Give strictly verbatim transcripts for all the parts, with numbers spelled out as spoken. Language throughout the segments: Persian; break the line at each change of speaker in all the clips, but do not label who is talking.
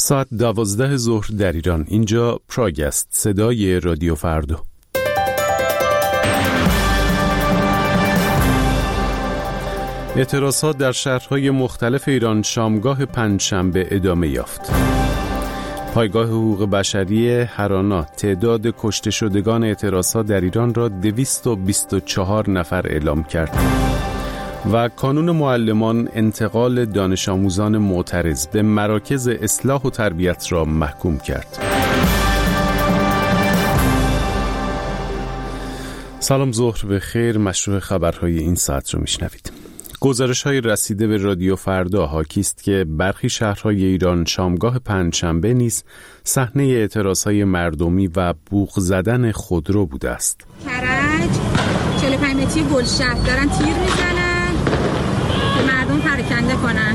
ساعت دوازده ظهر در ایران. اینجا پراگ است، صدای رادیو فردا. اعتراضات در شهرهای مختلف ایران شامگاه پنجشنبه ادامه یافت. پایگاه حقوق بشری هرانا تعداد کشته شدگان اعتراضات در ایران را دویست و بیست و چهار نفر اعلام کرد و کانون معلمان انتقال دانش آموزان معترض به مراکز اصلاح و تربیت را محکوم کرد. سلام، ظهر بخیر. مشروع خبرهای این ساعت رو میشنوید. گزارش‌های رسیده به رادیو فردا حاکی است که برخی شهرهای ایران شامگاه پنجشنبه نیز صحنه اعتراضهای مردمی و بوق زدن خودرو بوده است.
کرج چهل و پنج متری گلشهر دارن تیر میزنن که مردم پراکنده کنن.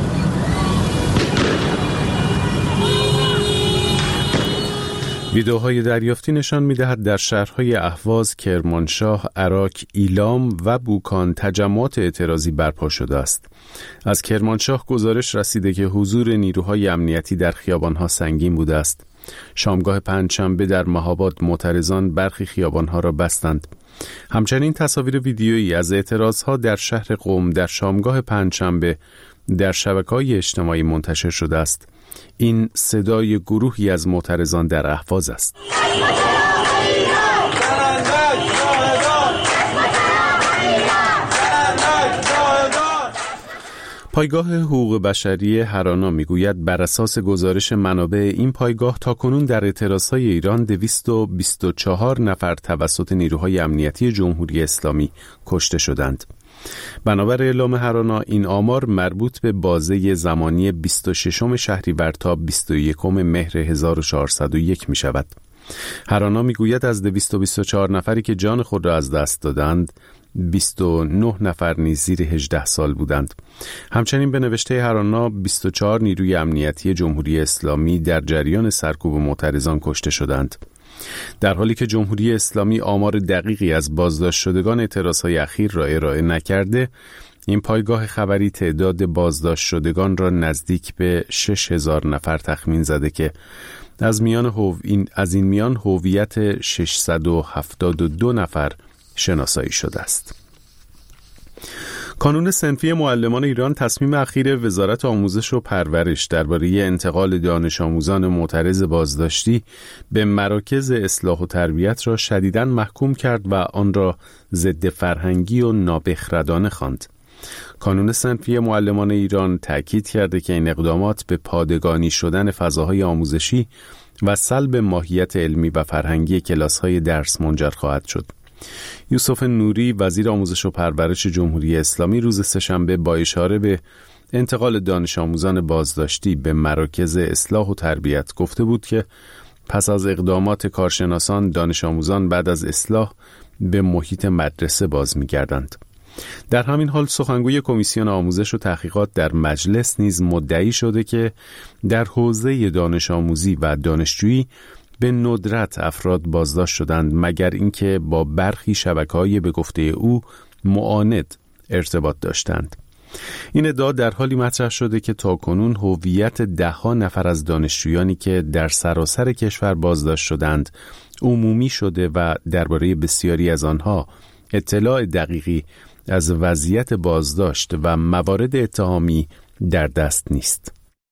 ویدئوهای دریافتی نشان می‌دهد در شهرهای اهواز، کرمانشاه، عراق، ایلام و بوکان تجمعات اعتراضی برپا شده است. از کرمانشاه گزارش رسیده که حضور نیروهای امنیتی در خیابان‌ها سنگین بوده است. شامگاه پنجشنبه در مهاباد معترضان برخی خیابان‌ها را بستند. همچنین تصاویر ویدیویی از اعتراضها در شهر قم در شامگاه پنجشنبه در شبکه‌های اجتماعی منتشر شده است. این صدای گروهی از معترضان در اهواز است. پایگاه حقوق بشری هرانا میگوید بر اساس گزارش منابع این پایگاه تاکنون در اعتراضهای ایران دویست و بیست و چهار نفر توسط نیروهای امنیتی جمهوری اسلامی کشته شدند. بنابر اعلام هرانا این آمار مربوط به بازه زمانی بیست و ششم شهریور تا بیست و یکم مهر هزار و چهارصد و یک می شود. هرانا می گوید از دویست و بیست و چهار نفری که جان خود را از دست دادند، بیست و نه نفر نیز زیر هجده سال بودند. همچنین به نوشته هرانا بیست و چهار نیروی امنیتی جمهوری اسلامی در جریان سرکوب معترضان کشته شدند. در حالی که جمهوری اسلامی آمار دقیقی از بازداشت شدگان اعتراضهای اخیر را ارائه نکرده، این پایگاه خبری تعداد بازداشت شدگان را نزدیک به شش هزار نفر تخمین زده که از میان هو... این... از این میان هویت ششصد و هفتاد و دو نفر شناسایی شده است. کانون صنفی معلمان ایران تصمیم اخیر وزارت آموزش و پرورش درباره انتقال دانش آموزان معترض بازداشتی به مراکز اصلاح و تربیت را شدیداً محکوم کرد و آن را ضد فرهنگی و نابخردانه خواند. کانون صنفی معلمان ایران تأکید کرده که این اقدامات به پادگانی شدن فضاهای آموزشی و سلب ماهیت علمی و فرهنگی کلاس‌های درس منجر خواهد شد. یوسف نوری وزیر آموزش و پرورش جمهوری اسلامی روز سه‌شنبه با اشاره به انتقال دانش آموزان بازداشتی به مراکز اصلاح و تربیت گفته بود که پس از اقدامات کارشناسان، دانش آموزان بعد از اصلاح به محیط مدرسه باز می‌گردند. در همین حال سخنگوی کمیسیون آموزش و تحقیقات در مجلس نیز مدعی شده که در حوزه دانش آموزی و دانشجویی به ندرت افراد بازداشت شدند مگر اینکه با برخی شبکه‌های به گفته او معاند ارتباط داشتند. این ادعا در حالی مطرح شده که تاکنون هویت ده‌ها نفر از دانشجویانی که در سراسر کشور بازداشت شدند عمومی شده و درباره بسیاری از آنها اطلاع دقیقی از وضعیت بازداشت و موارد اتهامی در دست نیست.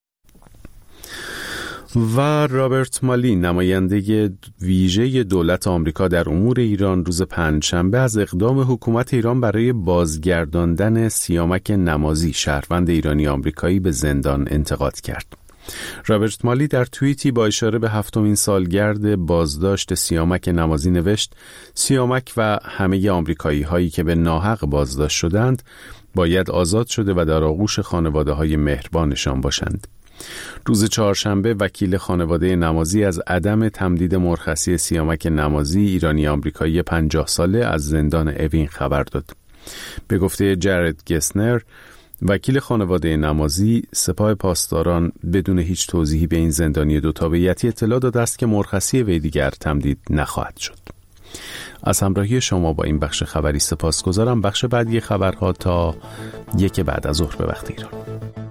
و رابرت مالی نماینده ویژه دولت آمریکا در امور ایران روز پنجشنبه از اقدام حکومت ایران برای بازگرداندن سیامک نمازی شهروند ایرانی آمریکایی به زندان انتقاد کرد. رابرت مالی در توییتی با اشاره به هفتمین سالگرد بازداشت سیامک نمازی نوشت: سیامک و همه آمریکایی هایی که به ناحق بازداشت شدند باید آزاد شده و در آغوش خانواده های مهربانشان باشند. روز چهارشنبه وکیل خانواده نمازی از عدم تمدید مرخصی سیامک نمازی ایرانی آمریکایی پنجاه ساله از زندان اوین خبر داد. به گفته جرد گسنر، وکیل خانواده نمازی، سپاه پاسداران بدون هیچ توضیحی به این زندانی دو تابعیتی اطلاع داده است که مرخصی وی دیگر تمدید نخواهد شد. از همراهی شما با این بخش خبری سپاسگزارم. بخش بعدی خبرها تا یک بعد از ظهر به وقت ایران.